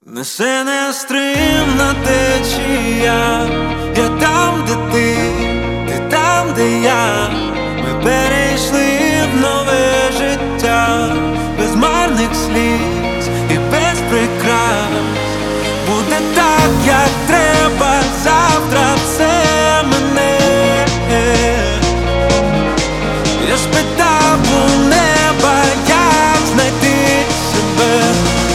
Несе нестримна течія, я там, де ти там, де я. Ми перейшли в нове життя, без марних сліз і без прикрас. Буде так, як треба, завтра це мене. Я спитав у неба, як знайти себе.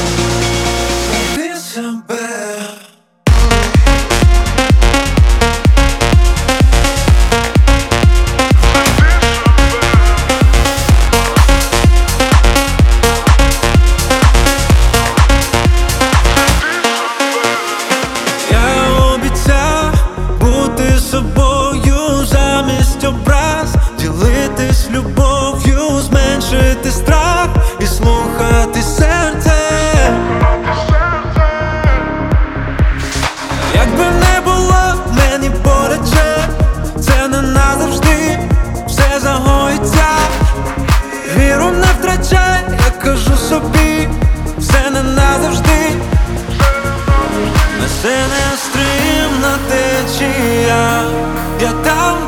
Собою замість образ, ділитись любов'ю, зменшити страх і слухати серце. Якби не було мені поряд же, це не назавжди, все загоїться. Віру не втрачай, я кажу собі, все не назавжди. Несе нестримна течія, я там,